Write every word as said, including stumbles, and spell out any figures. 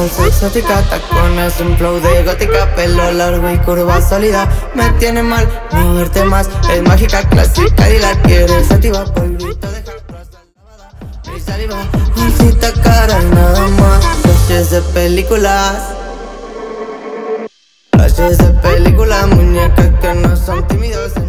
es exótica, tacones, un flow de gótica, pelo largo y curva sólida. Me tiene mal no verte más, es mágica, clásica y la quieres activa. Polvito de rasa lavada, mi saliva, bolsita cara y nada más. Flashes de películas, flashes de películas, muñecas que no son tímidos.